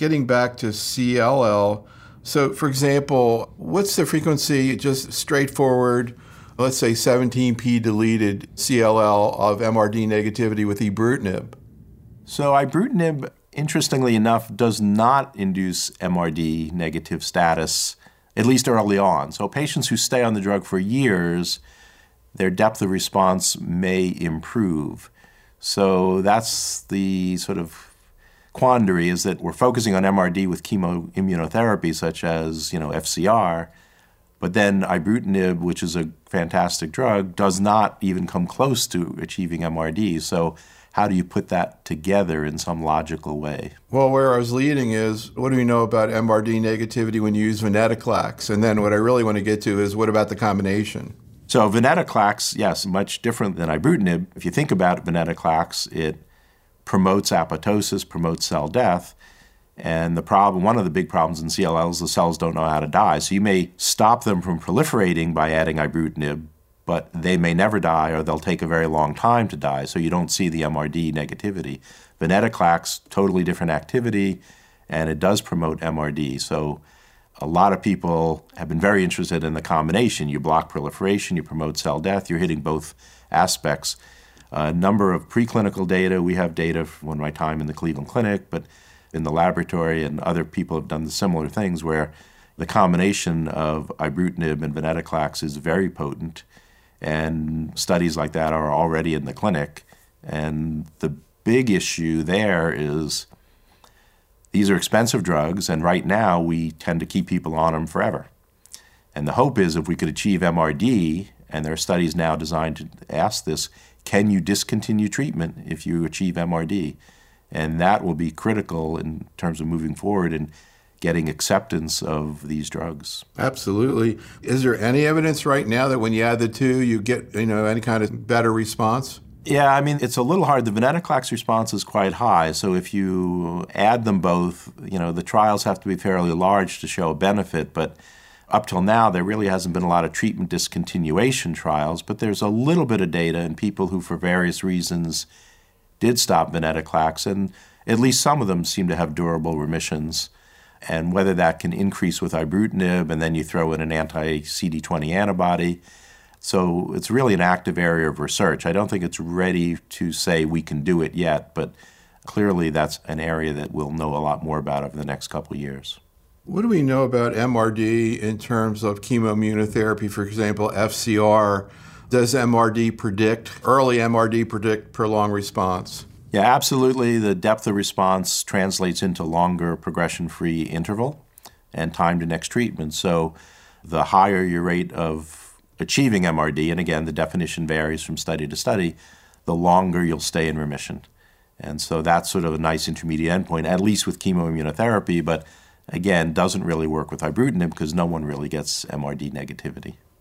getting back to CLL, so for example, what's the frequency, just straightforward, let's say 17p deleted CLL of MRD negativity with ibrutinib? So ibrutinib, interestingly enough, does not induce MRD negative status, at least early on. So patients who stay on the drug for years, their depth of response may improve. So that's the sort of quandary, is that we're focusing on MRD with chemoimmunotherapy such as, FCR, but then ibrutinib, which is a fantastic drug, does not even come close to achieving MRD. So how do you put that together in some logical way? Well, where I was leading is, what do we know about MRD negativity when you use venetoclax? And then what I really want to get to is, what about the combination? So venetoclax, yes, much different than ibrutinib. If you think about venetoclax, it promotes apoptosis, promotes cell death. And one of the big problems in CLL is the cells don't know how to die. So you may stop them from proliferating by adding ibrutinib, but they may never die, or they'll take a very long time to die, so you don't see the MRD negativity. Venetoclax, totally different activity, and it does promote MRD. So a lot of people have been very interested in the combination. You block proliferation, you promote cell death, you're hitting both aspects. A number of preclinical data, we have data from my time in the Cleveland Clinic, but in the laboratory, and other people have done similar things where the combination of ibrutinib and venetoclax is very potent. And studies like that are already in the clinic. And the big issue there is these are expensive drugs, and right now we tend to keep people on them forever. And the hope is if we could achieve MRD, and there are studies now designed to ask this, can you discontinue treatment if you achieve MRD? And that will be critical in terms of moving forward and getting acceptance of these drugs. Absolutely. Is there any evidence right now that when you add the two, you get any kind of better response? Yeah, it's a little hard. The venetoclax response is quite high. So if you add them both, the trials have to be fairly large to show a benefit. But up till now, there really hasn't been a lot of treatment discontinuation trials. But there's a little bit of data in people who, for various reasons, did stop venetoclax. And at least some of them seem to have durable remissions. And whether that can increase with ibrutinib, and then you throw in an anti-CD20 antibody. So it's really an active area of research. I don't think it's ready to say we can do it yet, but clearly that's an area that we'll know a lot more about over the next couple of years. What do we know about MRD in terms of chemoimmunotherapy, for example, FCR? Does early MRD predict prolonged response? Yeah, absolutely. The depth of response translates into longer progression-free interval and time to next treatment. So the higher your rate of achieving MRD, and again, the definition varies from study to study, the longer you'll stay in remission. And so that's sort of a nice intermediate endpoint, at least with chemoimmunotherapy, but again, doesn't really work with ibrutinib because no one really gets MRD negativity.